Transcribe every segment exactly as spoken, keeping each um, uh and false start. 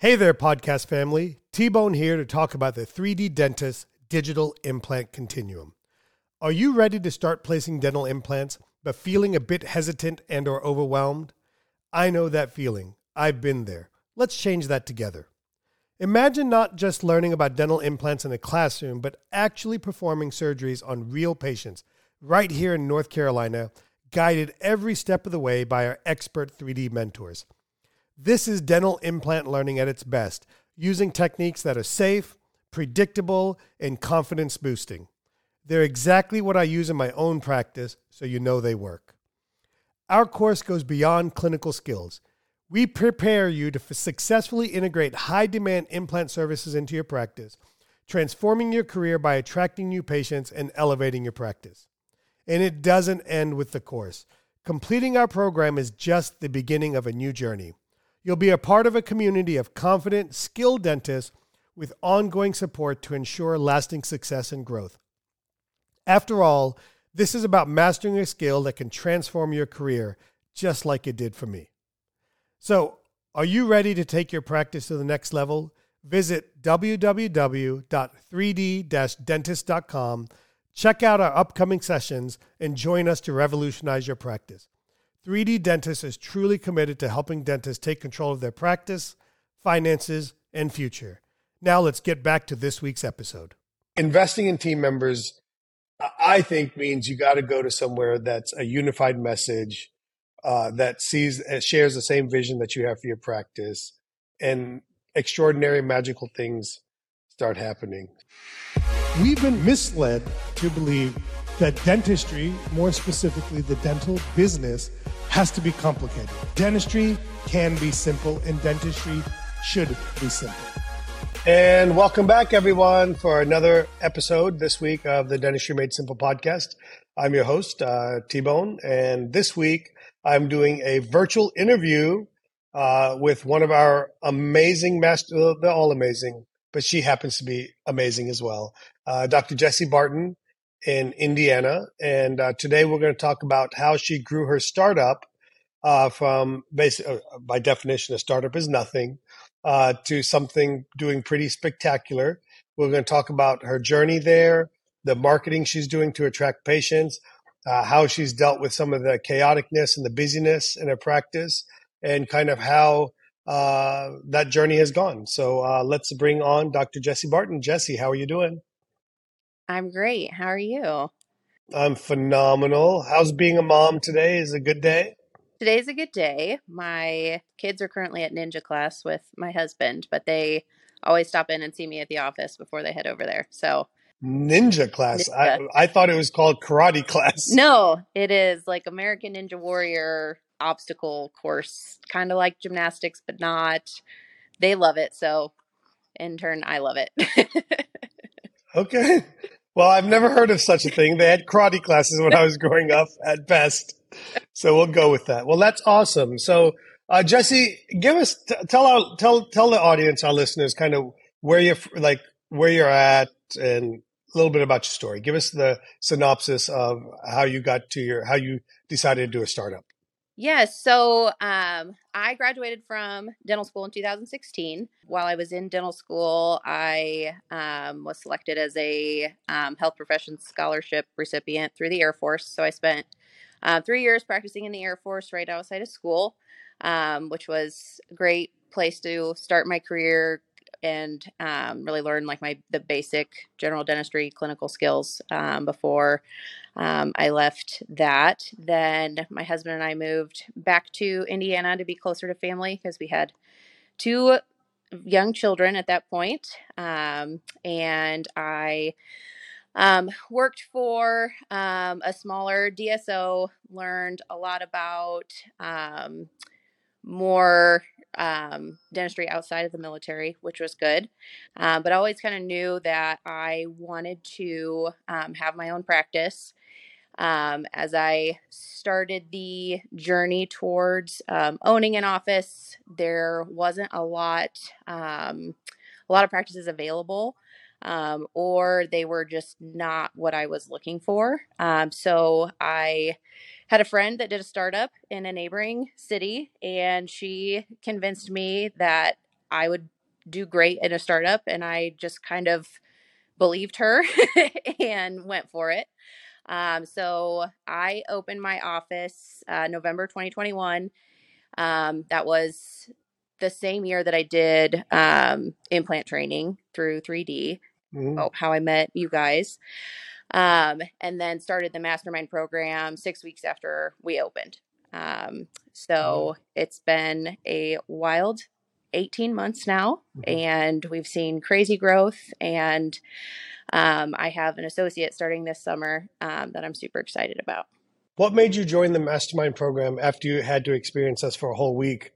Hey there, podcast family. T-Bone here to talk about the three D Dentist Digital Implant Continuum. Are you ready to start placing dental implants, but feeling a bit hesitant and or overwhelmed? I know that feeling. I've been there. Let's change that together. Imagine not just learning about dental implants in a classroom, but actually performing surgeries on real patients right here in North Carolina, guided every step of the way by our expert three D mentors. This is dental implant learning at its best, using techniques that are safe, predictable, and confidence boosting. They're exactly what I use in my own practice, so you know they work. Our course goes beyond clinical skills. We prepare you to f- successfully integrate high-demand implant services into your practice, transforming your career by attracting new patients and elevating your practice. And it doesn't end with the course. Completing our program is just the beginning of a new journey. You'll be a part of a community of confident, skilled dentists with ongoing support to ensure lasting success and growth. After all, this is about mastering a skill that can transform your career, just like it did for me. So, are you ready to take your practice to the next level? Visit w w w dot three d dash dentist dot com, check out our upcoming sessions, and join us to revolutionize your practice. three D Dentist is truly committed to helping dentists take control of their practice, finances, and future. Now let's get back to this week's episode. Investing in team members, I think, means you got to go to somewhere that's a unified message, uh, that sees, uh, shares the same vision that you have for your practice, and extraordinary, magical things start happening. We've been misled to believe that dentistry, more specifically the dental business, has to be complicated. Dentistry can be simple, and dentistry should be simple. And welcome back, everyone, for another episode this week of the Dentistry Made Simple podcast. I'm your host, uh, T-Bone, and this week I'm doing a virtual interview uh, with one of our amazing masters. They're all amazing, but she happens to be amazing as well, uh, Doctor Jessie Barton in Indiana. And uh, today we're going to talk about how she grew her startup uh, from, basic, uh, by definition, a startup is nothing, uh, to something doing pretty spectacular. We're going to talk about her journey there, the marketing she's doing to attract patients, uh, how she's dealt with some of the chaoticness and the busyness in her practice, and kind of how uh, that journey has gone. So uh, let's bring on Doctor Jessie Barton. Jessie, how are you doing? I'm great. How are you? I'm phenomenal. How's being a mom today? Is it a good day? Today's a good day. My kids are currently at ninja class with my husband, but they always stop in and see me at the office before they head over there. So Ninja class. ninja. I, I thought it was called karate class. No, it is like American Ninja Warrior obstacle course, kind of like gymnastics, but not. They love it. So in turn, I love it. Okay. Well, I've never heard of such a thing. They had karate classes when I was growing up at best. So we'll go with that. Well, that's awesome. So, uh, Jessie, give us, t- tell our, tell, tell the audience, our listeners, kind of where you're, like, where you're at and a little bit about your story. Give us the synopsis of how you got to your, how you decided to do a startup. Yes. So um, I graduated from dental school in two thousand sixteen. While I was in dental school, I um, was selected as a um, health professions scholarship recipient through the Air Force. So I spent uh, three years practicing in the Air Force right outside of school, um, which was a great place to start my career and um, really learn like my the basic general dentistry clinical skills um, before um, I left that. Then my husband and I moved back to Indiana to be closer to family because we had two young children at that point. Um, and I um, worked for um, a smaller D S O, learned a lot about um, more um, dentistry outside of the military, which was good. Um, but I always kind of knew that I wanted to um, have my own practice. Um, as I started the journey towards um, owning an office, there wasn't a lot, um, a lot of practices available, um, or they were just not what I was looking for. Um, so I had a friend that did a startup in a neighboring city, and she convinced me that I would do great in a startup. And I just kind of believed her and went for it. Um, so I opened my office uh, November twenty twenty-one. Um, that was the same year that I did um, implant training through three D. Mm-hmm. Oh, how I met you guys. Um, and then started the mastermind program six weeks after we opened. Um, so it's been a wild eighteen months now, Mm-hmm. and we've seen crazy growth. And um, I have an associate starting this summer um, that I'm super excited about. What made you join the mastermind program after you had to experience us for a whole week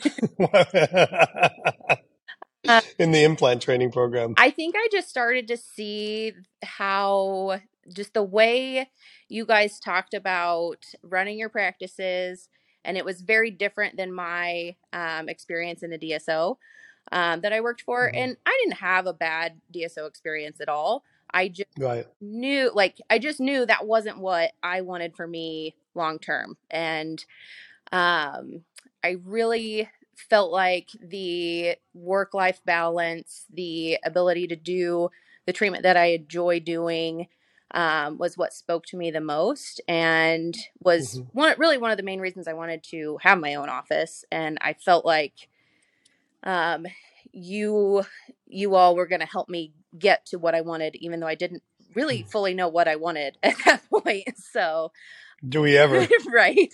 Uh, in the implant training program? I think I just started to see how just the way you guys talked about running your practices, and it was very different than my um, experience in the D S O um, that I worked for. Mm-hmm. And I didn't have a bad D S O experience at all. I just Right. knew, like, I just knew that wasn't what I wanted for me long term. And um, I really felt like the work life balance, the ability to do the treatment that I enjoy doing, um, was what spoke to me the most, and was Mm-hmm. one really one of the main reasons I wanted to have my own office. And I felt like um, you you all were going to help me get to what I wanted, even though I didn't really fully know what I wanted at that point. So, Do we ever? right.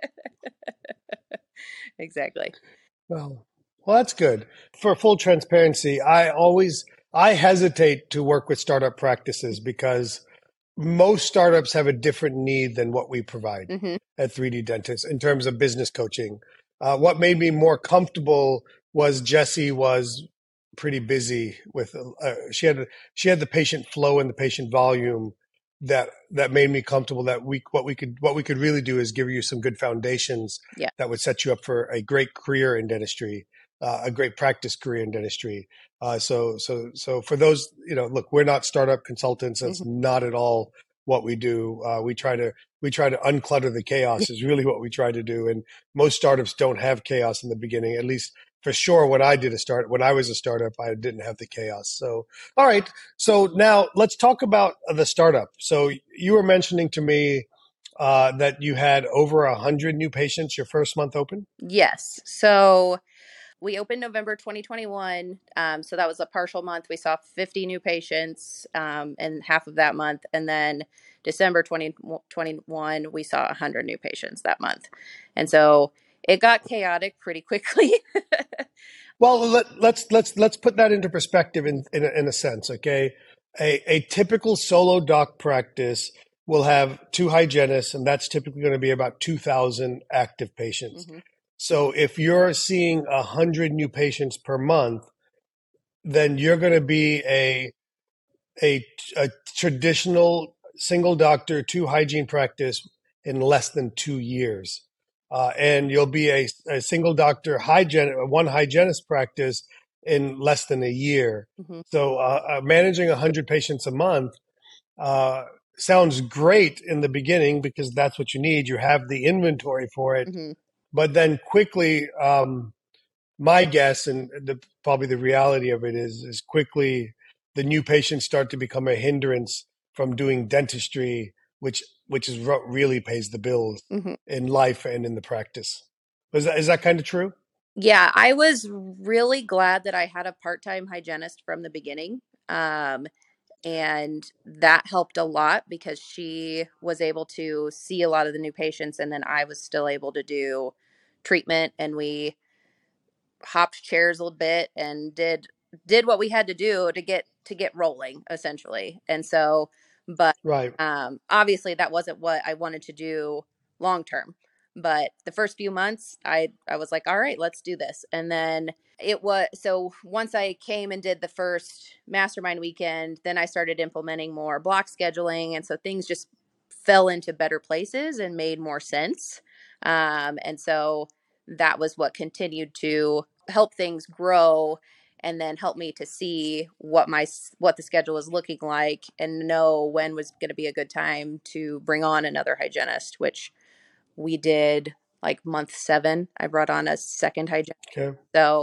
Exactly. Well, well, that's good. For full transparency, I always I hesitate to work with startup practices because most startups have a different need than what we provide Mm-hmm. at three D Dentist in terms of business coaching. Uh, what made me more comfortable was Jessie was pretty busy with uh, she had she had the patient flow and the patient volume that that made me comfortable that we what we could what we could really do is give you some good foundations Yeah. that would set you up for a great career in dentistry, uh, a great practice career in dentistry. Uh, so so so for those, you know, look, we're not startup consultants. That's Mm-hmm. not at all what we do. Uh, we try to we try to unclutter the chaos is really what we try to do. And most startups don't have chaos in the beginning. At least for sure, when I did a start, when I was a startup, I didn't have the chaos. So all right. So now let's talk about the startup. So you were mentioning to me uh, that you had over a hundred new patients your first month open. Yes. So we opened November twenty twenty-one. Um, so that was a partial month. We saw fifty new patients um, in half of that month. And then December twenty twenty-one, we saw one hundred new patients that month. And so it got chaotic pretty quickly. Well, let, let's let's let's put that into perspective in in a, in a sense. Okay, a a typical solo doc practice will have two hygienists, and that's typically going to be about two thousand active patients. Mm-hmm. So if you're seeing a hundred new patients per month, then you're going to be a a, a traditional single doctor, two hygiene practice in less than two years. Uh, and you'll be a, a single doctor hygiene, one hygienist practice in less than a year. Mm-hmm. So uh, uh, managing one hundred patients a month uh, sounds great in the beginning because that's what you need. You have the inventory for it. Mm-hmm. But then quickly, um, my guess and the, probably the reality of it is, is quickly the new patients start to become a hindrance from doing dentistry, which which is what really pays the bills Mm-hmm. in life and in the practice. Is that is that kind of true? Yeah, I was really glad that I had a part-time hygienist from the beginning. Um, and that helped a lot because she was able to see a lot of the new patients, and then I was still able to do treatment, and we hopped chairs a little bit and did did what we had to do to get to get rolling essentially. And so, but Right. um obviously that wasn't what I wanted to do long term. But the first few months I I was like, all right, let's do this. And then it was so once I came and did the first mastermind weekend, then I started implementing more block scheduling, and so things just fell into better places and made more sense. Um and so that was what continued to help things grow, and then help me to see what my what the schedule was looking like and know when was going to be a good time to bring on another hygienist, which we did like month seven. I brought on a second hygienist. Okay. So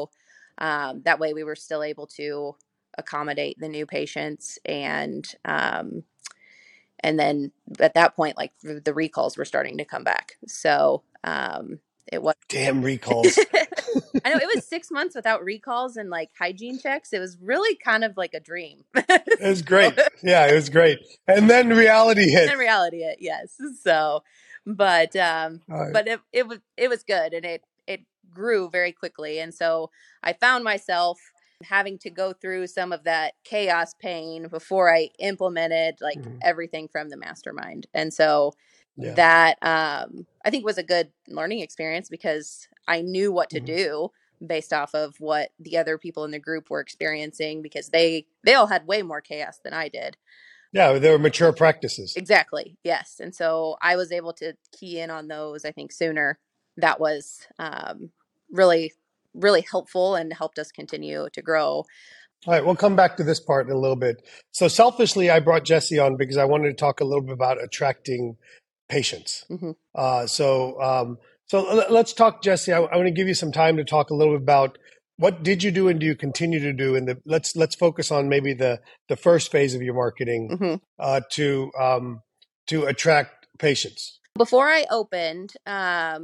Um, that way we were still able to accommodate the new patients. And, um, and then at that point, like the recalls were starting to come back. So, um, it was damn recalls. I know it was six months without recalls and like hygiene checks. It was really kind of like a dream. It was great. Yeah, it was great. And then reality hit. And reality hit, yes. So, but um, Right. but it it was it was good, and it it grew very quickly. And so I found myself having to go through some of that chaos pain before I implemented like Mhm. everything from the mastermind. And so Yeah. that um, I think was a good learning experience because I knew what to Mhm. do based off of what the other people in the group were experiencing, because they they all had way more chaos than I did. Yeah, they were mature practices. Exactly. Yes. And so I was able to key in on those, I think, sooner. That was um, really, really helpful and helped us continue to grow. All right, we'll come back to this part in a little bit. So selfishly, I brought Jesse on because I wanted to talk a little bit about attracting patients. Mm-hmm. Uh, so, um, so l- let's talk, Jesse. I, I want to give you some time to talk a little bit about what did you do and do you continue to do. And the let's let's focus on maybe the the first phase of your marketing Mm-hmm. uh, to um, to attract patients. Before I opened, um,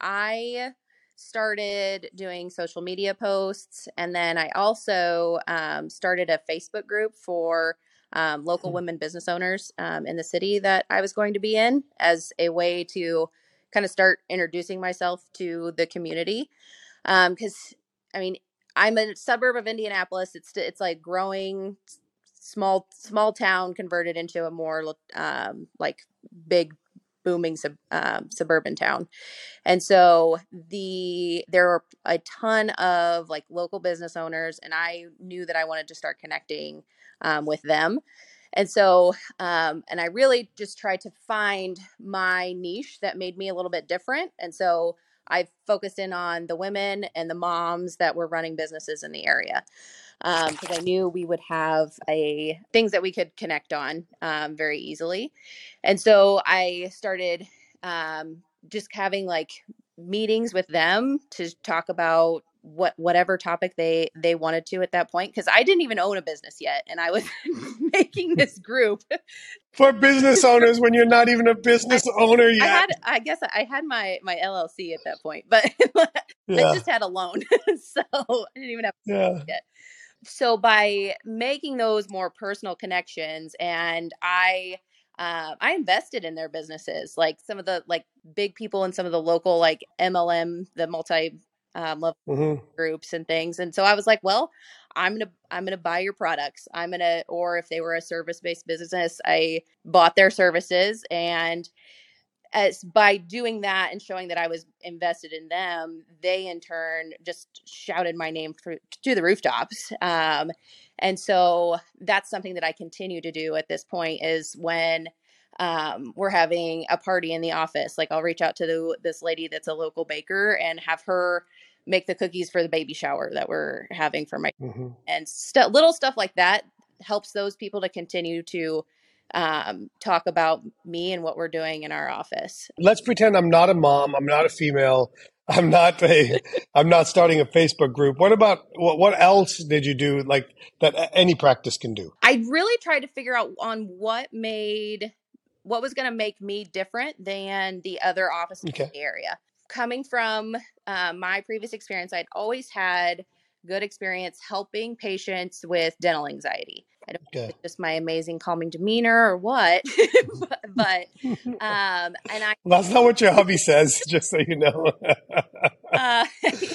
I started doing social media posts, and then I also um, started a Facebook group for um, local Hmm. women business owners um, in the city that I was going to be in, as a way to kind of start introducing myself to the community. Because um, I mean, I'm a suburb of Indianapolis. It's it's like growing, small small town converted into a more um, like big booming sub, um, suburban town. And so the there were a ton of like local business owners, and I knew that I wanted to start connecting um, with them. And so, um, and I really just tried to find my niche that made me a little bit different. And so I focused in on the women and the moms that were running businesses in the area, because um, I knew we would have a things that we could connect on um, very easily. And so I started um, just having like meetings with them to talk about what whatever topic they they wanted to at that point, because I didn't even own a business yet, and I was making this group For business owners when you're not even a business I, owner I yet. had I guess I had my my L L C at that point, but Yeah. I just had a loan, so I didn't even have Yeah. yet. So by making those more personal connections, and I uh, I invested in their businesses, like some of the like big people in some of the local like M L M, the multi um, level Mm-hmm. groups and things. And so I was like, well, I'm gonna I'm gonna buy your products. I'm gonna, or if they were a service based business, I bought their services. And as by doing that and showing that I was invested in them, they in turn just shouted my name for, to the rooftops. Um, and so that's something that I continue to do at this point, is when um, we're having a party in the office, like I'll reach out to the, this lady that's a local baker and have her make the cookies for the baby shower that we're having for my, Mm-hmm. and st- little stuff like that helps those people to continue to um, talk about me and what we're doing in our office. Let's pretend I'm not a mom. I'm not a female. I'm not a. I'm not starting a Facebook group. What about what? What else did you do like that any practice can do? I really tried to figure out on what made what was going to make me different than the other offices Okay. in the area. Coming from uh, my previous experience, I'd always had good experience helping patients with dental anxiety. I don't know if Okay. it's just my amazing calming demeanor or what, but, but um, and I Well, that's not what your hubby says. Just so you know. uh,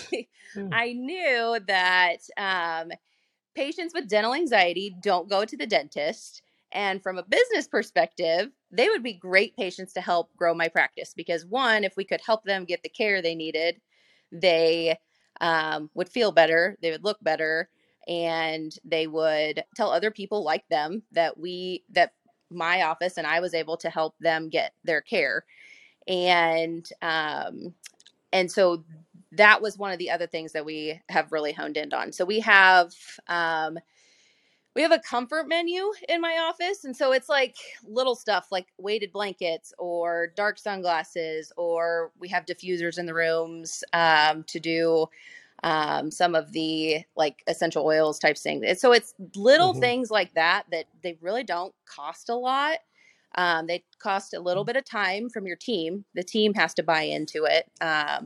I knew that um, patients with dental anxiety don't go to the dentist. And from a business perspective, they would be great patients to help grow my practice, because one, if we could help them get the care they needed, they um, would feel better, they would look better, and they would tell other people like them that we, that my office and I was able to help them get their care. And, um, and so that was one of the other things that we have really honed in on. So we have, um, we have a comfort menu in my office. And so it's like little stuff like weighted blankets or dark sunglasses, or we have diffusers in the rooms um, to do um, some of the like essential oils type things. And so it's little mm-hmm. things like that that they really don't cost a lot. Um, they cost a little bit of time from your team. The team has to buy into it. Um,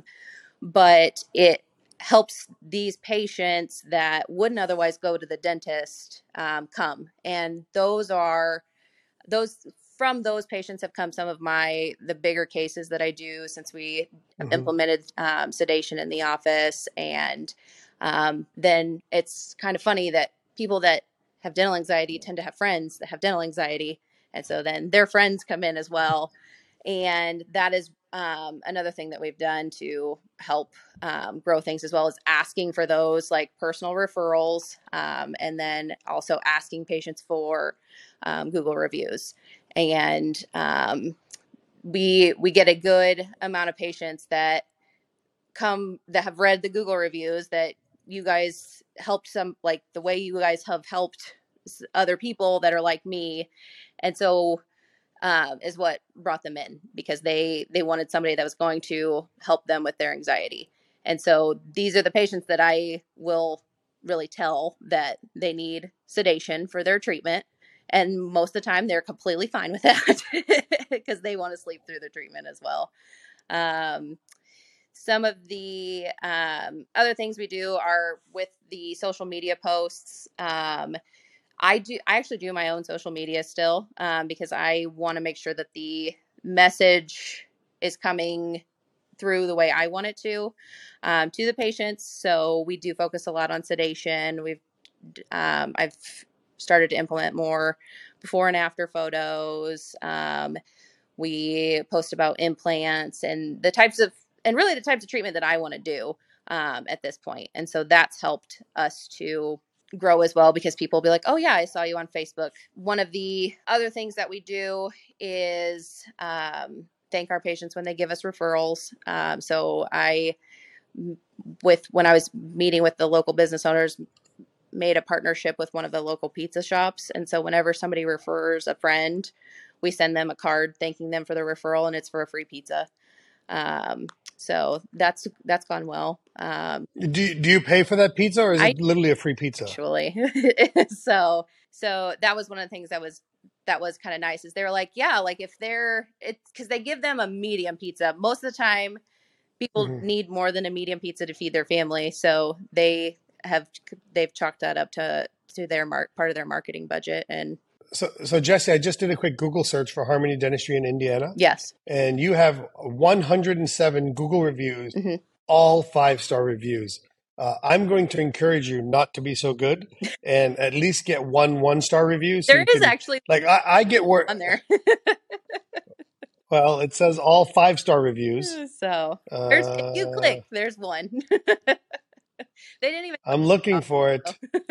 but it helps these patients that wouldn't otherwise go to the dentist um, come. And those are those from those patients have come some of my the bigger cases that I do since we have mm-hmm. implemented um, sedation in the office. And um, then it's kind of funny that people that have dental anxiety tend to have friends that have dental anxiety. And so then their friends come in as well. And that is um, another thing that we've done to help um, grow things, as well as asking for those like personal referrals. Um, and then also asking patients for um, Google reviews. And um, we we get a good amount of patients that come that have read the Google reviews that you guys helped some, like the way you guys have helped other people that are like me. And so um, is what brought them in, because they they wanted somebody that was going to help them with their anxiety. And so these are the patients that I will really tell that they need sedation for their treatment. And most of the time they're completely fine with that because they want to sleep through the treatment as well. Um, some of the um, other things we do are with the social media posts. Um, I do, I actually do my own social media still um, because I want to make sure that the message is coming through the way I want it to, um, to the patients. So we do focus a lot on sedation. We've, um, I've started to implement more before and after photos. Um, we post about implants and the types of, and really the types of treatment that I want to do um, at this point. And so that's helped us to grow as well, because people will be like, oh yeah, I saw you on Facebook. One of the other things that we do is um, thank our patients when they give us referrals. Um, so I, with, when I was meeting with the local business owners, made a partnership with one of the local pizza shops. And so whenever somebody refers a friend, we send them a card thanking them for the referral, and it's for a free pizza. Um, so that's, that's gone well. Um, do you, do you pay for that pizza, or is I, it literally a free pizza? Actually. so, so that was one of the things that was, that was kind of nice, is they were like, yeah, like if they're, it's cause they give them a medium pizza. Most of the time people mm-hmm. need more than a medium pizza to feed their family. So they have, they've chalked that up to, to their mark, part of their marketing budget. And So, so Jesse, I just did a quick Google search for Harmony Dentistry in Indiana. Yes. And you have one hundred seven Google reviews, mm-hmm. all five-star reviews. Uh, I'm going to encourage you not to be so good and at least get one one-star review. So there is can, actually. Like, I, I get word on there. Well, it says all five-star reviews. So there's, uh, if you click, there's one. They didn't even. I'm looking for it.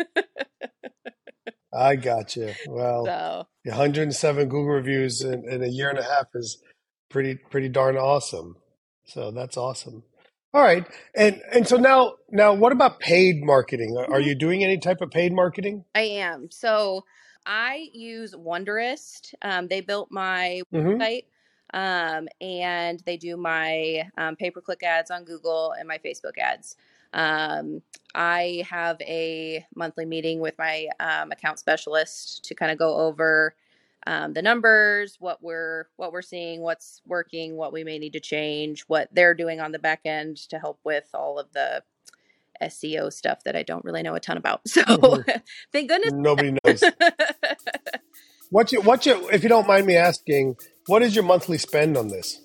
I got you. Well, so. one hundred seven Google reviews in, in a year and a half is pretty pretty darn awesome. So that's awesome. All right, and and so now now what about paid marketing? Are, are you doing any type of paid marketing? I am. So I use Wonderist. Um, they built my mm-hmm. website, um, and they do my um, pay-per-click ads on Google and my Facebook ads. Um, I have a monthly meeting with my um, account specialist to kind of go over um, the numbers, what we're what we're seeing, what's working, what we may need to change, what they're doing on the back end to help with all of the S E O stuff that I don't really know a ton about. So mm-hmm. Thank goodness nobody knows. What's your what's your if you don't mind me asking, what is your monthly spend on this?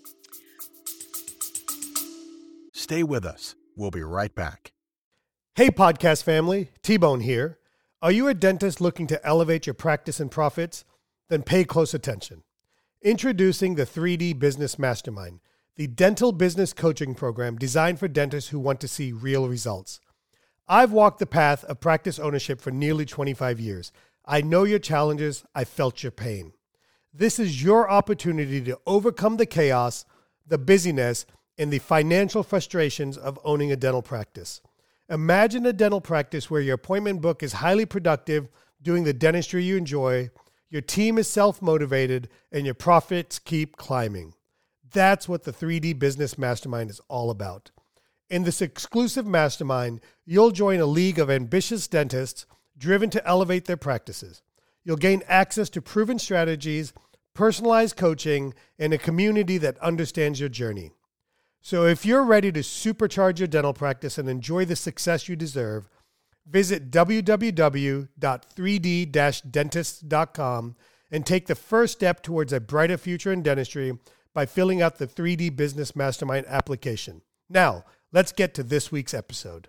Stay with us. We'll be right back. Hey, podcast family, T-Bone here. Are you a dentist looking to elevate your practice and profits? Then pay close attention. Introducing the three D Business Mastermind, the dental business coaching program designed for dentists who want to see real results. I've walked the path of practice ownership for nearly twenty-five years. I know your challenges. I felt your pain. This is your opportunity to overcome the chaos, the busyness, and the financial frustrations of owning a dental practice. Imagine a dental practice where your appointment book is highly productive, doing the dentistry you enjoy, your team is self-motivated, and your profits keep climbing. That's what the three D Business Mastermind is all about. In this exclusive mastermind, you'll join a league of ambitious dentists driven to elevate their practices. You'll gain access to proven strategies, personalized coaching, and a community that understands your journey. So if you're ready to supercharge your dental practice and enjoy the success you deserve, visit w w w dot three d dash dentists dot com and take the first step towards a brighter future in dentistry by filling out the three D Business Mastermind application. Now, let's get to this week's episode.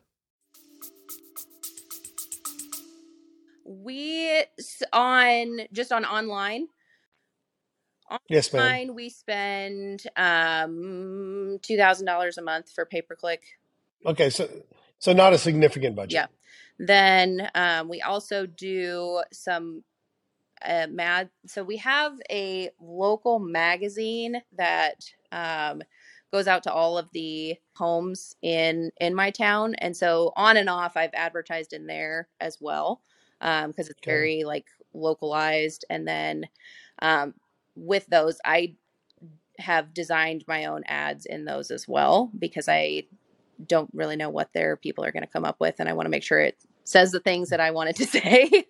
We on just on online. Yes, ma'am. Online, we spend um, two thousand dollars a month for pay-per-click. Okay, so so not a significant budget. Yeah. Then um, we also do some uh, mad. So we have a local magazine that um, goes out to all of the homes in in my town, and so on and off, I've advertised in there as well because um, it's Okay. very like localized. And then um, with those, I have designed my own ads in those as well because I don't really know what their people are going to come up with, and I want to make sure it says the things that I want it to say.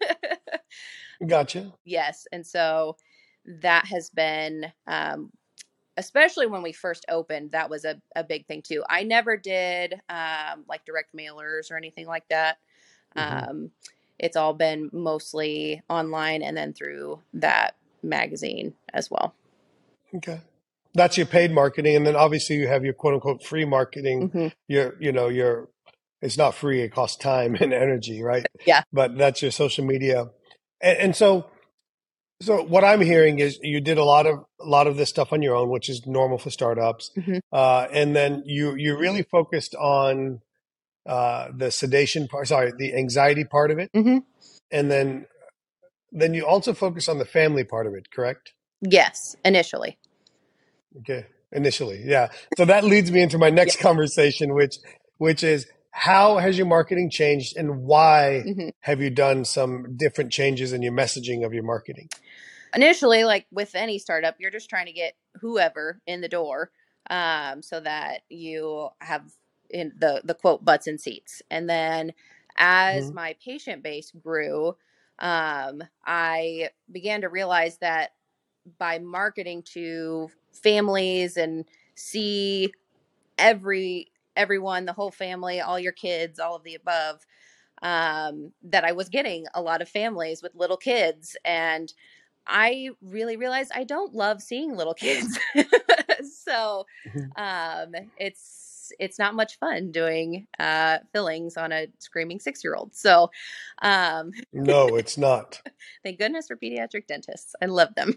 Gotcha. Yes. And so that has been, um, especially when we first opened, that was a, a big thing too. I never did um, like direct mailers or anything like that. Mm-hmm. Um, it's all been mostly online and then through that magazine as well. Okay. That's your paid marketing. And then obviously you have your quote unquote free marketing. Mm-hmm. Your, you know, your, it's not free. It costs time and energy, right? Yeah. But that's your social media. And, and so, so what I'm hearing is you did a lot of, a lot of this stuff on your own, which is normal for startups. Mm-hmm. Uh, and then you, you really focused on, uh, the sedation part, sorry, the anxiety part of it. Mm-hmm. And then, then you also focus on the family part of it, correct? Yes. Initially. Okay. Initially. Yeah. So that leads me into my next Yeah. conversation, which, which is how has your marketing changed and why Mm-hmm. have you done some different changes in your messaging of your marketing? Initially, like with any startup, you're just trying to get whoever in the door um, so that you have in the, the quote butts and seats. And then as Mm-hmm. my patient base grew, um, I began to realize that by marketing to families and see every everyone, the whole family, all your kids, all of the above, um, that I was getting a lot of families with little kids. And I really realized I don't love seeing little kids. So um, it's it's not much fun doing uh, fillings on a screaming six-year-old. So um, No, it's not. thank goodness for pediatric dentists. I love them.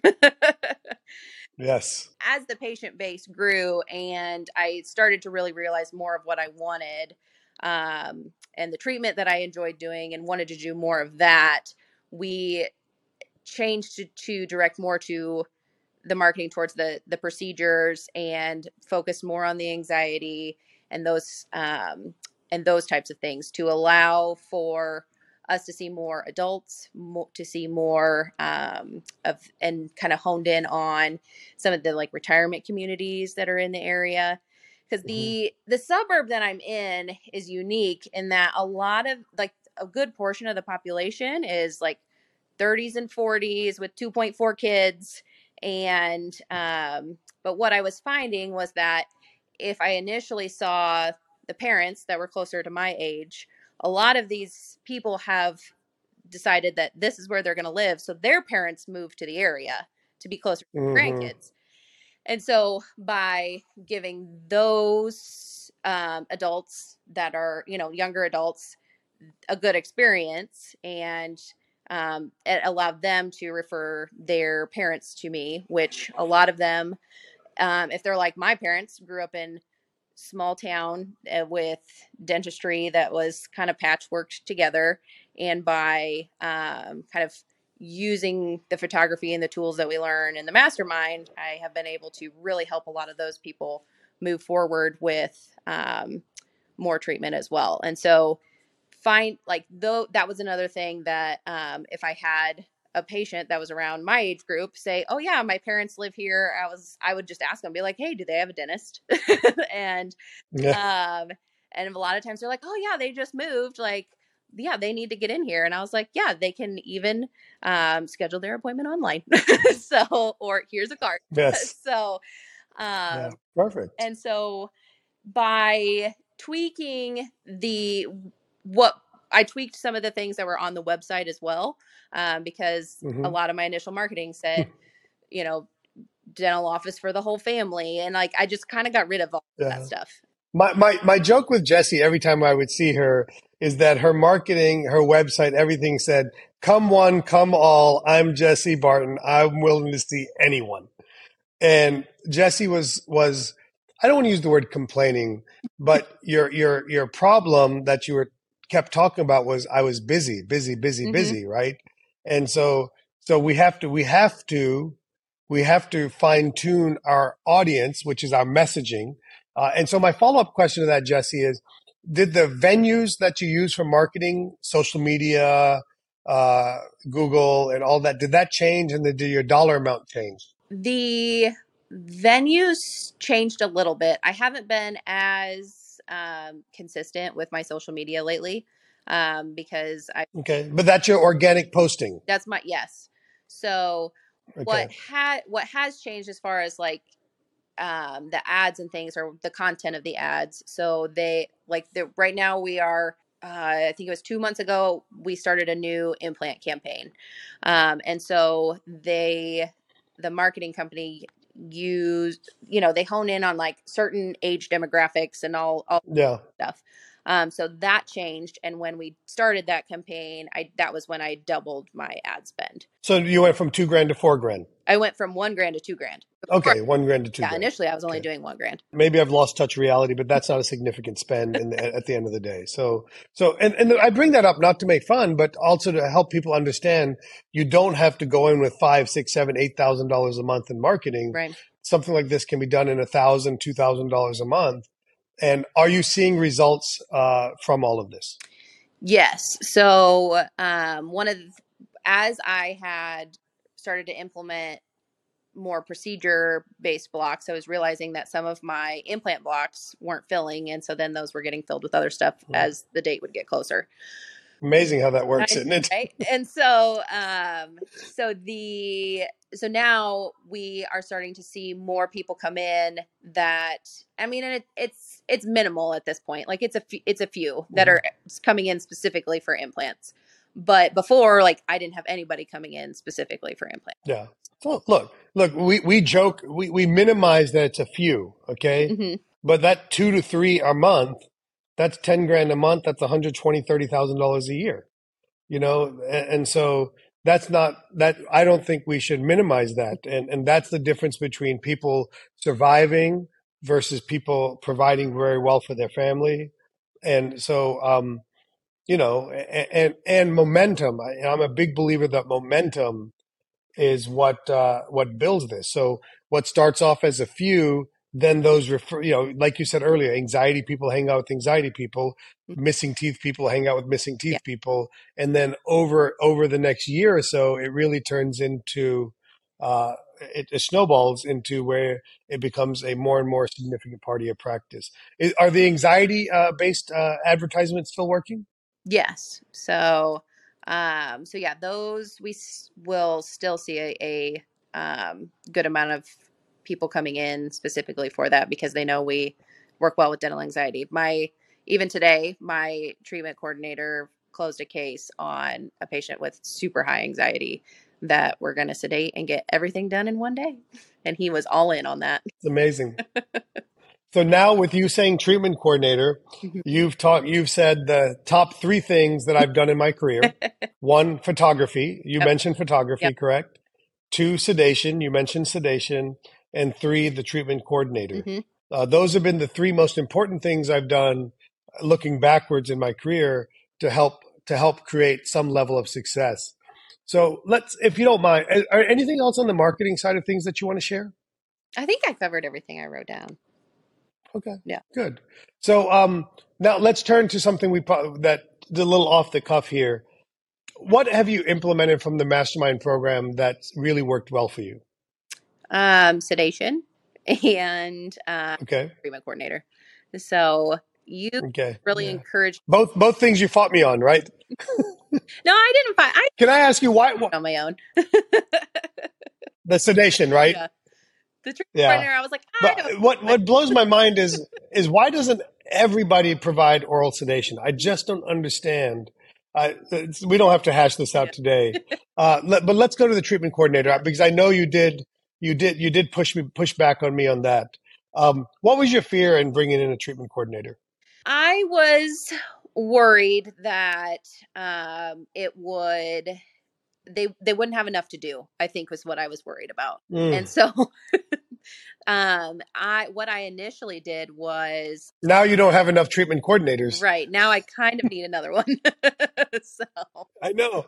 Yes. As the patient base grew and I started to really realize more of what I wanted um, and the treatment that I enjoyed doing and wanted to do more of that, we changed to, to direct more to the marketing towards the the procedures and focus more on the anxiety and those um, and those types of things to allow for us to see more adults, mo- to see more um, of and kind of honed in on some of the like retirement communities that are in the area. Because the the suburb that I'm in is unique in that a lot of like a good portion of the population is like thirties and forties with two point four kids. And, um, but what I was finding was that if I initially saw the parents that were closer to my age, a lot of these people have decided that this is where they're going to live. So their parents moved to the area to be closer to Mm-hmm. grandkids. And so by giving those um, adults that are, you know, younger adults, a good experience and um, it allowed them to refer their parents to me, which a lot of them, um, if they're like my parents, grew up in small town uh, with dentistry that was kind of patchworked together. And by um, kind of using the photography and the tools that we learn in the mastermind, I have been able to really help a lot of those people move forward with um, more treatment as well. And so find like though that was another thing that um, if I had a patient that was around my age group say, oh yeah, my parents live here. I was, I would just ask them, be like, hey, do they have a dentist? and, Yeah. um, and a lot of times they're like, oh yeah, they just moved. Like, yeah, they need to get in here. And I was like, yeah, they can even um, schedule their appointment online. So, or here's a card. Yes. So, Yeah. um, Perfect. and so by tweaking the, what I tweaked some of the things that were on the website as well, um, because Mhm. a lot of my initial marketing said, you know, dental office for the whole family. And like, I just kind of got rid of all Yeah. that stuff. My, my, my joke with Jessie every time I would see her is that her marketing, her website, everything said, come one, come all. I'm Jessie Barton. I'm willing to see anyone. And Jessie was, was, I don't want to use the word complaining, but your, your, your problem that you were kept talking about was I was busy, busy, busy, Mhm. busy, right? And so, so we have to, we have to, we have to fine tune our audience, which is our messaging. Uh, and so my follow-up question to that, Jessie, is did the venues that you use for marketing, social media, uh, Google and all that, did that change, and did your dollar amount change? The venues changed a little bit. I haven't been as um, consistent with my social media lately um, because I. Okay, but that's your organic posting. That's my yes. So Okay. what had what has changed as far as like um, the ads and things, or the content of the ads. So they like the right now we are. Uh, I think it was two months ago we started a new implant campaign, um, and so they the marketing company used, you know, they hone in on like certain age demographics and all, all Yeah. stuff. Um, so that changed. And when we started that campaign, I, that was when I doubled my ad spend. So you went from two grand to four grand. I went from one grand to two grand. Okay. One grand to two Yeah. grand. Initially I was only Okay. doing one grand. Maybe I've lost touch reality, but that's not a significant spend in the, at the end of the day. So, so, and, and I bring that up not to make fun, but also to help people understand you don't have to go in with five, six, seven, eight thousand dollars a month in marketing. Right. Something like this can be done in a thousand, two thousand dollars a month. And are you seeing results uh, from all of this? Yes. So um, one of the, as I had started to implement more procedure based blocks, I was realizing that some of my implant blocks weren't filling. And so then those were getting filled with other stuff mm-hmm. as the date would get closer. Amazing how that works, I, isn't it? Right? And so, um, so the, so now we are starting to see more people come in that, I mean, and it, it's, it's minimal at this point. Like it's a, f- it's a few that mm-hmm. are coming in specifically for implants. But before, like I didn't have anybody coming in specifically for implants. Yeah. Well, look, look, we, we joke, we, we minimize that it's a few, okay? Mm-hmm. But that two to three a month, that's ten grand a month. That's one hundred twenty thousand dollars, thirty thousand dollars a year, you know? And, and so that's not that, I don't think we should minimize that. And, and that's the difference between people surviving versus people providing very well for their family. And so, um, you know, and, and, and momentum. I, I'm a big believer that momentum is what uh, what builds this. So what starts off as a few, then those refer, you know, like you said earlier, anxiety people hang out with anxiety people, missing teeth people hang out with missing teeth yeah. people, and then over over the next year or so, it really turns into uh, it, it snowballs into where it becomes a more and more significant part of your practice. Is, are the anxiety uh, based uh, advertisements still working? Yes. So. Um, so yeah, those we s- will still see a, a um, good amount of people coming in specifically for that because they know we work well with dental anxiety. My, even today, my treatment coordinator closed a case on a patient with super high anxiety that we're going to sedate and get everything done in one day. And he was all in on that. It's amazing. So now with you saying treatment coordinator, you've talked, you've said the top three things that I've done in my career. One, photography. You yep. mentioned photography, yep. correct? Two, sedation. You mentioned sedation. And three, the treatment coordinator. Mm-hmm. Uh, those have been the three most important things I've done looking backwards in my career to help, to help create some level of success. So let's, if you don't mind, are anything else on the marketing side of things that you want to share? I think I covered everything I wrote down. Okay. Yeah. Good. So um, now let's turn to something we that a little off the cuff here. What have you implemented from the mastermind program that's really worked well for you? Um, sedation and uh, okay. treatment coordinator. So you Okay. really Yeah. encouraged. Both both things you fought me on, right? No, I didn't fight. I Can I ask you why, did why it on my own. the sedation, right? Yeah. The treatment Yeah. coordinator, I was like, I don't But what what blows my mind is is why doesn't everybody provide oral sedation? I just don't understand. Uh, it's- we don't have to hash this out Yeah. today. Uh, let, but let's go to the treatment coordinator because I know you did you did you did push me push back on me on that. Um, what was your fear in bringing in a treatment coordinator? I was worried that um, it would they they wouldn't have enough to do, I think was what I was worried about. Mm. And so um I what I initially did was Now you don't have enough treatment coordinators. right now I kind of need another one. so I know.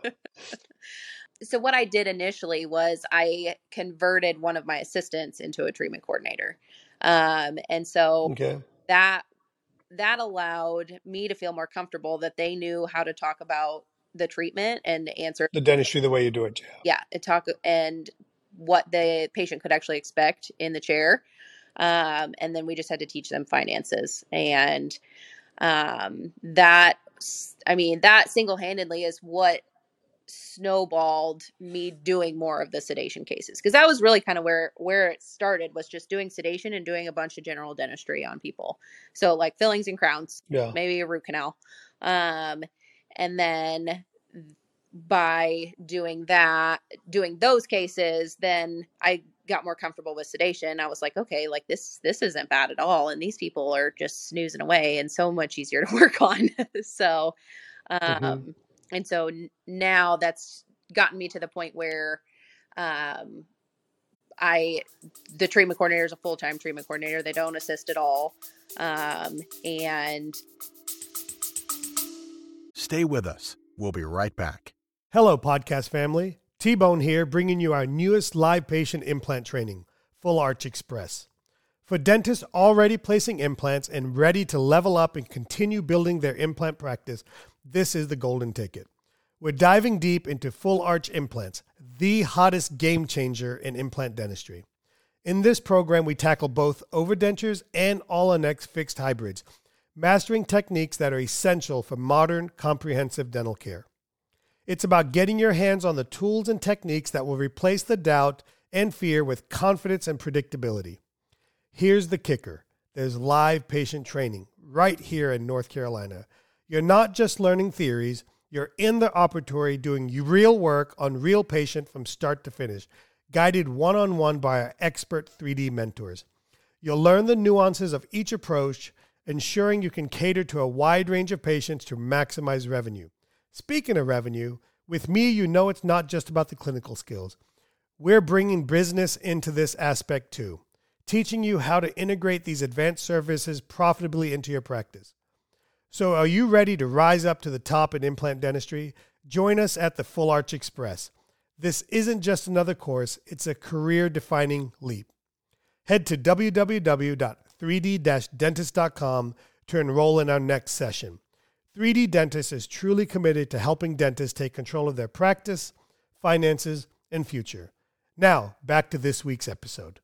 so what I did initially was I converted one of my assistants into a treatment coordinator. Um and so Okay. that that allowed me to feel more comfortable that they knew how to talk about the treatment and answer The dentistry the way you do it. Yeah. yeah and talk and what the patient could actually expect in the chair. Um, and then we just had to teach them finances. And um, that, I mean, that single-handedly is what snowballed me doing more of the sedation cases. Because that was really kind of where, where it started, was just doing sedation and doing a bunch of general dentistry on people. So like fillings and crowns, Yeah. maybe a root canal. Um, and then by doing that, doing those cases, then I got more comfortable with sedation. I was like, okay, like this, this isn't bad at all. And these people are just snoozing away and so much easier to work on. so, um, mm-hmm. and so n- now that's gotten me to the point where, um, I, the treatment coordinator is a full-time treatment coordinator. They don't assist at all. Um, and Stay with us. We'll be right back. Hello, podcast family. T-Bone here, bringing you our newest live patient implant training, Full Arch Express. For dentists already placing implants and ready to level up and continue building their implant practice, this is the golden ticket. We're diving deep into full arch implants, the hottest game changer in implant dentistry. In this program, we tackle both overdentures and all-on-X fixed hybrids, mastering techniques that are essential for modern, comprehensive dental care. It's about getting your hands on the tools and techniques that will replace the doubt and fear with confidence and predictability. Here's the kicker. There's live patient training right here in North Carolina. You're not just learning theories, you're in the operatory doing real work on real patient from start to finish, guided one-on-one by our expert three D mentors. You'll learn the nuances of each approach, ensuring you can cater to a wide range of patients to maximize revenue. Speaking of revenue, with me, you know it's not just about the clinical skills. We're bringing business into this aspect too, teaching you how to integrate these advanced services profitably into your practice. So are you ready to rise up to the top in implant dentistry? Join us at the Full Arch Express. This isn't just another course, it's a career-defining leap. Head to w w w dot three d dash dentist dot com to enroll in our next session. three D Dentist is truly committed to helping dentists take control of their practice, finances, and future. Now, back to this week's episode.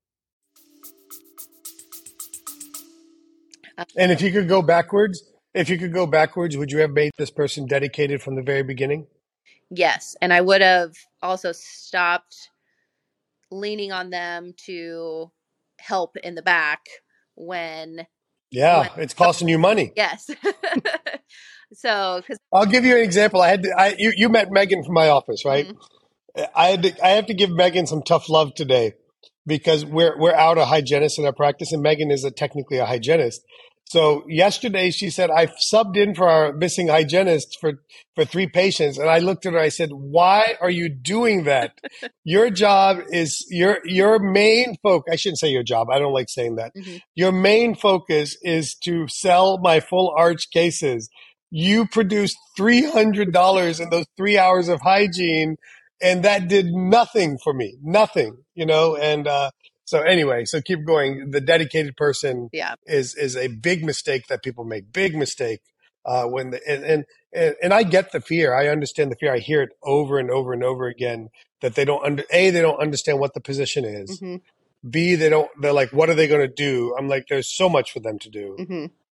And if you could go backwards, if you could go backwards, would you have made this person dedicated from the very beginning? Yes. And I would have also stopped leaning on them to help in the back when. Yeah, when, it's costing you money. Yes. so, because I'll give you an example. I had to, I you, you met Megan from my office, right? Mm-hmm. I had to, I have to give Megan some tough love today because we're we're out a hygienist in our practice, and Megan is a, technically a hygienist. So yesterday she said, I subbed in for our missing hygienist for, for three patients. And I looked at her, I said, why are you doing that? Your job is your, your main focus. I shouldn't say your job. I don't like saying that. Mm-hmm. Your main focus is to sell my full arch cases. You produced three hundred dollars in those three hours of hygiene. And that did nothing for me, nothing, you know, and, uh, so anyway, so keep going. The dedicated person yeah. is is a big mistake that people make. Big mistake uh, when the, and, and and I get the fear. I understand the fear. I hear it over and over and over again that they don't under a they don't understand what the position is. Mm-hmm. B they don't. They're like, what are they going to do? I'm like, there's so much for them to do. Mm-hmm.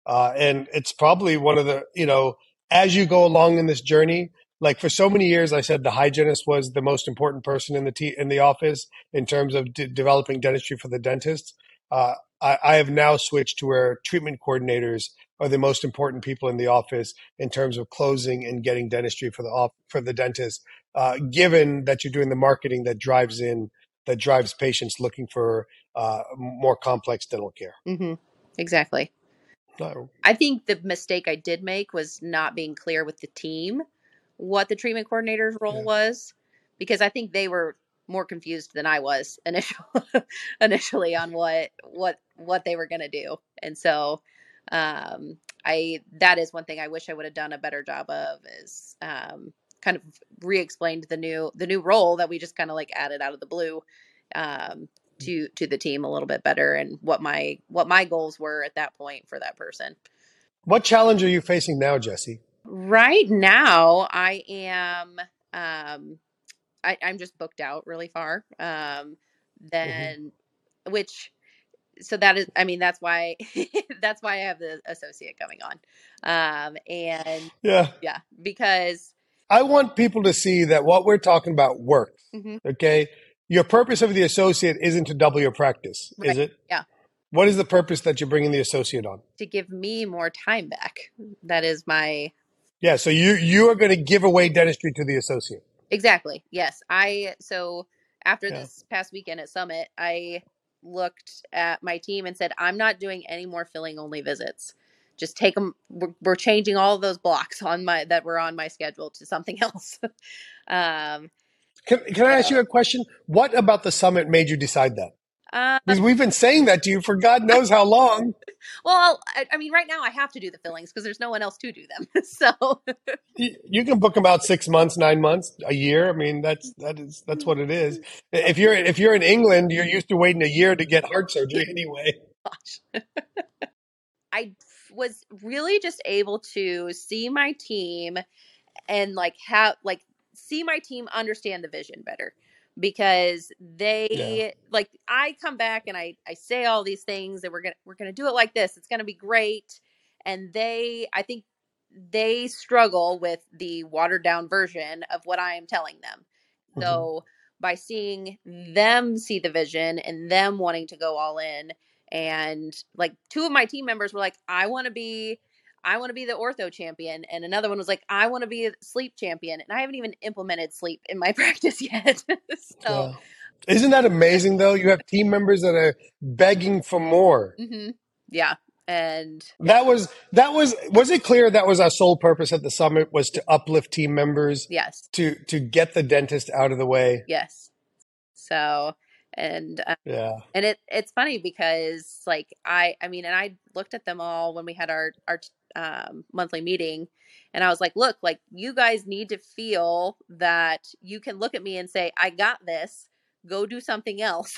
Uh, and it's probably one of the, you know, as you go along in this journey, like for so many years, I said the hygienist was the most important person in the t- in the office in terms of de- developing dentistry for the dentist. Uh, I, I have now switched to where treatment coordinators are the most important people in the office in terms of closing and getting dentistry for the off- for the dentist. Uh, given that you're doing the marketing that drives in that drives patients looking for uh, more complex dental care. Mm-hmm. Exactly. No. I think the mistake I did make was not being clear with the team what the treatment coordinator's role Yeah. was, because I think they were more confused than I was initially initially on what what what they were going to do. And so um, I that is one thing I wish I would have done a better job of, is um, kind of re-explained the new the new role that we just kind of like added out of the blue um, to to the team a little bit better, and what my what my goals were at that point for that person. What challenge are you facing now, Jesse? Right now, I am um, I, I'm just booked out really far. Um, then, mm-hmm. which so that is, I mean, that's why that's why I have the associate coming on, um, and yeah, yeah, because I want people to see that what we're talking about works. Mm-hmm. Okay, your purpose of the associate isn't to double your practice, right. is it? Yeah. What is the purpose that you're bringing the associate on? To give me more time back. That is my. Yeah, so you you are going to give away dentistry to the associate. Exactly. Yes. I so after yeah. this past weekend at Summit, I looked at my team and said, I'm not doing any more filling only visits. Just take them. We're, we're changing all of those blocks on my that were on my schedule to something else. um, can can I ask you a question? What about the Summit made you decide that? Uh, because we've been saying that to you for God knows how long. Well, I, I mean, right now I have to do the fillings because there's no one else to do them. So you, you can book them out six months, nine months, a year. I mean, that's that is that's what it is. If you're if you're in England, you're used to waiting a year to get heart surgery anyway. Gosh. I was really just able to see my team and like have like see my team understand the vision better, because they yeah. like I come back and I, I say all these things that we're gonna we're gonna do it like this. It's gonna be great. And they I think they struggle with the watered down version of what I am telling them. Mm-hmm. So by seeing them see the vision and them wanting to go all in, and like two of my team members were like, I want to be I want to be the ortho champion. And another one was like, I want to be a sleep champion. And I haven't even implemented sleep in my practice yet. so, yeah. Isn't that amazing though? You have team members that are begging for more. Mm-hmm. Yeah. And that was, that was, was it clear that was our sole purpose at the Summit, was to uplift team members? Yes. To, to get the dentist out of the way. Yes. So, and, um, yeah. And it, it's funny because like, I, I mean, and I looked at them all when we had our, our, um, monthly meeting, and I was like, look, like you guys need to feel that you can look at me and say, I got this, go do something else.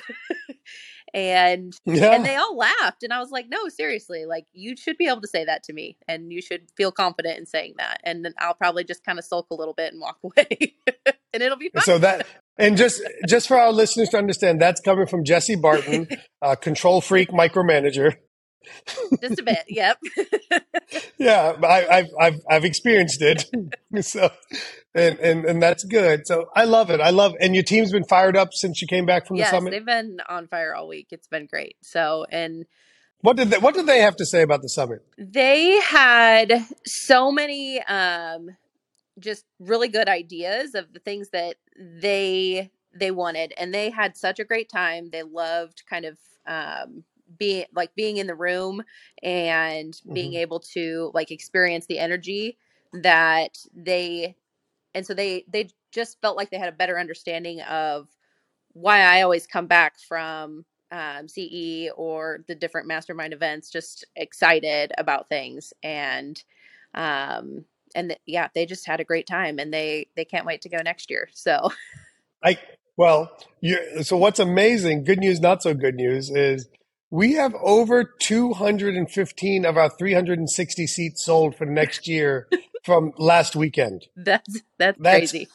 and, yeah. and they all laughed. And I was like, no, seriously, like you should be able to say that to me, and you should feel confident in saying that. And then I'll probably just kind of sulk a little bit and walk away and it'll be fine. So that, and just, just for our listeners to understand, that's coming from Jesse Barton, uh, control freak micromanager. Just a bit. Yep. yeah. I, I've, I've, I've experienced it. so, and, and, and that's good. So I love it. I love, and your team's been fired up since you came back from yes, the Summit. They've been on fire all week. It's been great. So, and what did they, what did they have to say about the Summit? They had so many, um, just really good ideas of the things that they, they wanted, and they had such a great time. They loved kind of, um, being like being in the room and being mm-hmm. able to like experience the energy that they, and so they, they just felt like they had a better understanding of why I always come back from um, C E or the different mastermind events, just excited about things. And, um, and th- yeah, they just had a great time, and they, they can't wait to go next year. So I, well, you so what's amazing, good news, not so good news, is we have over two hundred fifteen of our three hundred sixty seats sold for next year from last weekend. That's, that's, that's crazy.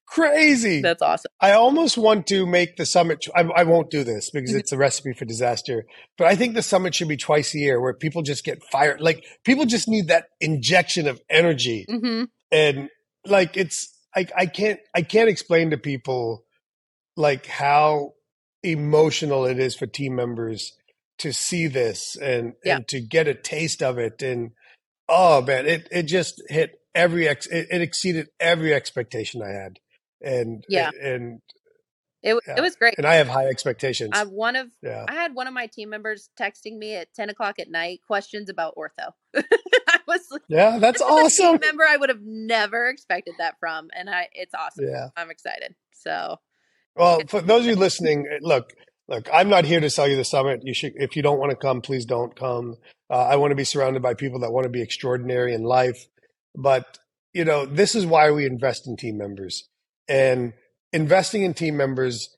crazy. That's awesome. I almost want to make the summit. I, I won't do this because it's a recipe for disaster. But I think the summit should be twice a year, where people just get fired. Like people just need that injection of energy, Mm-hmm. and like it's. I, I can't. I can't explain to people like how emotional it is for team members to see this and Yeah. and to get a taste of it. And oh man, it it just hit every ex. It, it exceeded every expectation I had. And Yeah. and It yeah. it was great. And I have high expectations. I one of yeah. I had one of my team members texting me at ten o'clock at night questions about ortho. I was like, yeah, that's awesome. Team member I would have never expected that from, and I it's awesome. Yeah, I'm excited. So, well, for those of you listening, look, look, I'm not here to sell you the summit. You should, if you don't want to come, please don't come. Uh, I want to be surrounded by people that want to be extraordinary in life. But you know, this is why we invest in team members. And investing in team members,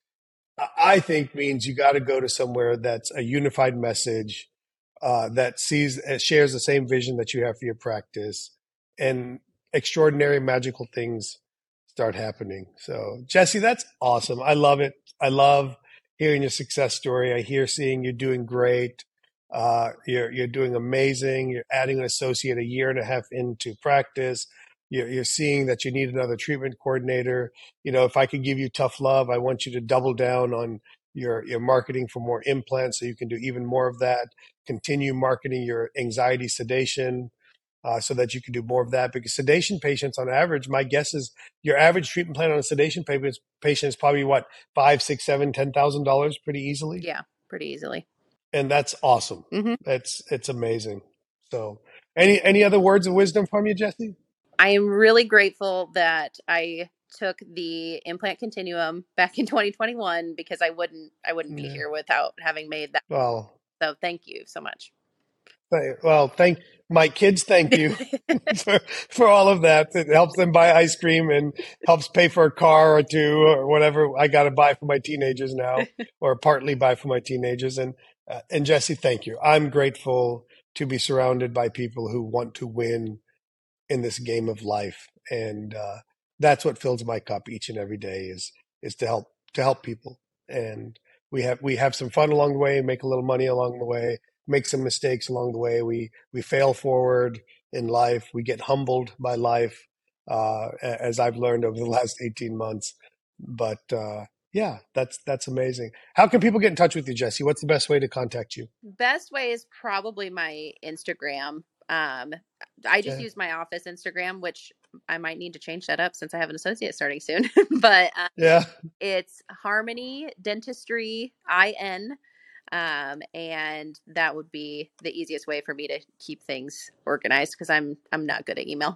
I think, means you got to go to somewhere that's a unified message, uh, that sees, uh, shares the same vision that you have for your practice, and extraordinary, magical things start happening. So, Jesse, that's awesome. I love it. I love hearing your success story. I hear seeing you doing great. Uh, you're you're doing amazing. You're adding an associate a year and a half into practice. You're, you're seeing that you need another treatment coordinator. You know, if I could give you tough love, I want you to double down on your your marketing for more implants, so you can do even more of that. Continue marketing your anxiety sedation, uh, so that you can do more of that. Because sedation patients, on average, my guess is your average treatment plan on a sedation patient patient is probably what five, six, seven, ten thousand dollars, pretty easily. yeah, pretty easily. And that's awesome. Mm-hmm. It's it's amazing. So, any any other words of wisdom from you, Jesse? I am really grateful that I took the implant continuum back in twenty twenty-one, because I wouldn't I wouldn't be Yeah. here without having made that. Well, So thank you so much. th- well, thank my kids. Thank you for for all of that. It helps them buy ice cream and helps pay for a car or two or whatever I got to buy for my teenagers now, or partly buy for my teenagers. And uh, and Jesse, thank you. I'm grateful to be surrounded by people who want to win in this game of life, and uh, that's what fills my cup each and every day, is is to help to help people. And we have we have some fun along the way, make a little money along the way, make some mistakes along the way. We we fail forward in life. We get humbled by life, uh, as I've learned over the last eighteen months. But uh, yeah, that's that's amazing. How can people get in touch with you, Jesse? What's the best way to contact you? Best way is probably my Instagram. Um, I just Okay. use my office Instagram, which I might need to change that up since I have an associate starting soon. But um, Yeah. it's Harmony Dentistry I N. Um, and that would be the easiest way for me to keep things organized, because I'm I'm not good at email.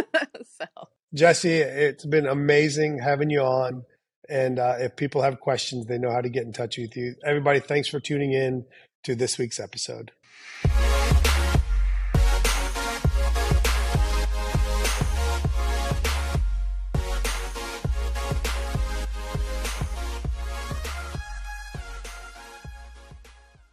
So Jesse, it's been amazing having you on. And uh, if people have questions, they know how to get in touch with you. Everybody, thanks for tuning in to this week's episode.